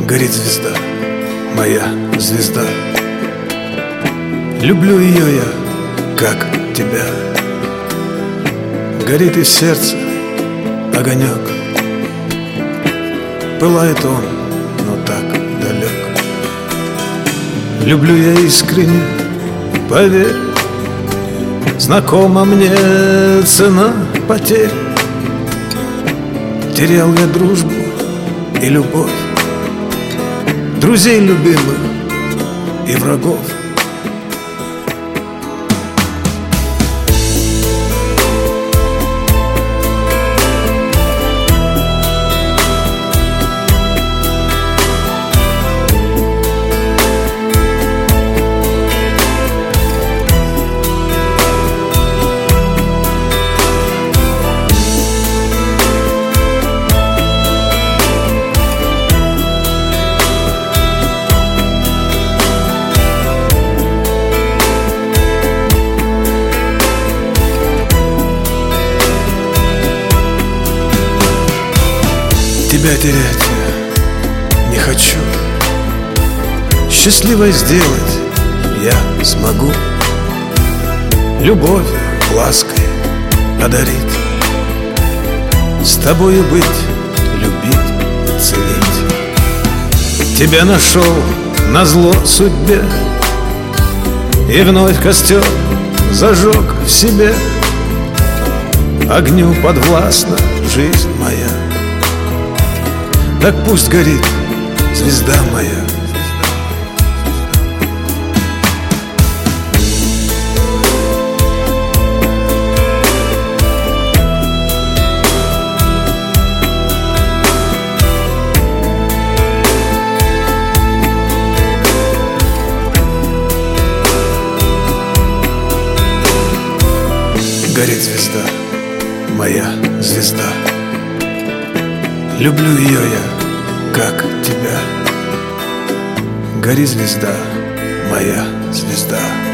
Горит звезда, моя звезда. Люблю ее я, как тебя. Горит и в сердце огонек. Пылает он, но так далек. Люблю я искренне, поверь. Знакома мне цена потерь. Терял я дружбу и любовь, друзей любимых и врагов. Тебя терять я не хочу. Счастливой сделать я смогу. Любовь лаской одарить, с тобою быть, любить, ценить. Тебя нашел назло судьбе и вновь костер зажег в себе. Огню подвластна жизнь моя. Так пусть горит звезда моя. Горит звезда, моя звезда. Люблю ее я, как тебя. Гори, звезда, моя звезда.